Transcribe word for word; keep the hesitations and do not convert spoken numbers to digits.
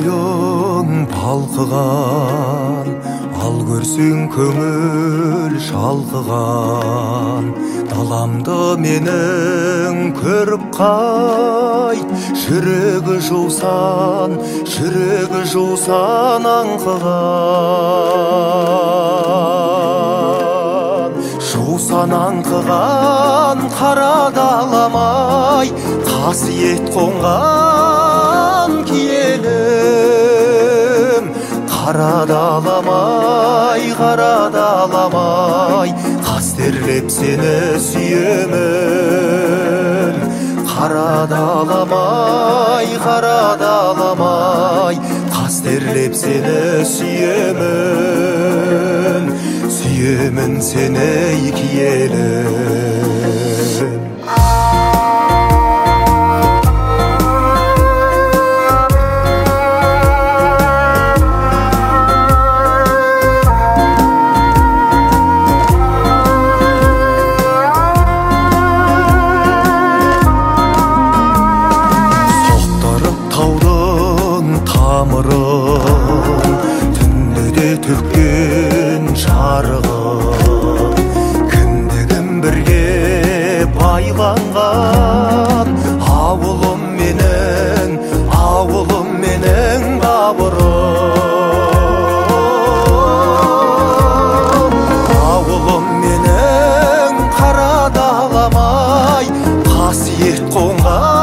бойың балқыған, ал көрсең көңіл шалқыған. Даламды менің көріп қайт, жүрегі жусан, жүрегі жусан аңқыған. Жусан аңқыған қара даламай, қасиет қонған киелім. Қара даламай, қара даламай, қастерлеп сені сүйемін. Қара даламай, қара даламай, қастерлеп сені сүйемін. Сүйемін сені киелім. Түнде төккен жарығым, кіндігім бірге байланған. Ауылым менің, ауылым менің бауырым. Ауылым менің қара даламай, қасиет қонған